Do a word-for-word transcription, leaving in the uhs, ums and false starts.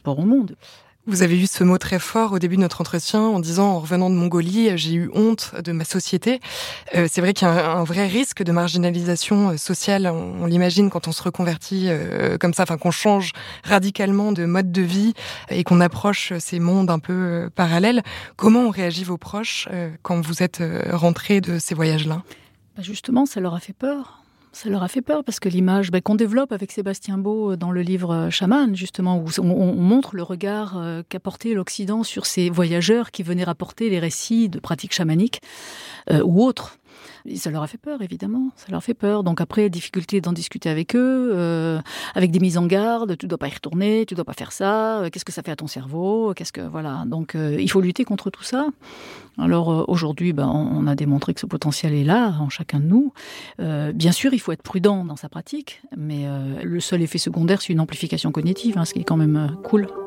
rapport au monde. Vous avez eu ce mot très fort au début de notre entretien en disant, en revenant de Mongolie, j'ai eu honte de ma société. Euh, c'est vrai qu'il y a un, un vrai risque de marginalisation sociale, on, on l'imagine quand on se reconvertit euh, comme ça, enfin qu'on change radicalement de mode de vie et qu'on approche ces mondes un peu euh, parallèles. Comment ont réagi vos proches euh, quand vous êtes euh, rentrés de ces voyages-là ? Bah justement, ça leur a fait peur. Ça leur a fait peur parce que l'image bah, qu'on développe avec Sébastien Beau dans le livre Chaman, justement, où on, on montre le regard euh, qu'a porté l'Occident sur ces voyageurs qui venaient rapporter les récits de pratiques chamaniques euh, ou autres. Et ça leur a fait peur, évidemment. Ça leur fait peur. Donc après, difficulté d'en discuter avec eux, euh, avec des mises en garde. Tu dois pas y retourner, tu dois pas faire ça. Euh, qu'est-ce que ça fait à ton cerveau ? Qu'est-ce que voilà. Donc euh, il faut lutter contre tout ça. Alors euh, aujourd'hui, ben, on a démontré que ce potentiel est là en chacun de nous. Euh, bien sûr, il faut être prudent dans sa pratique, mais euh, le seul effet secondaire, c'est une amplification cognitive, hein, ce qui est quand même euh, cool.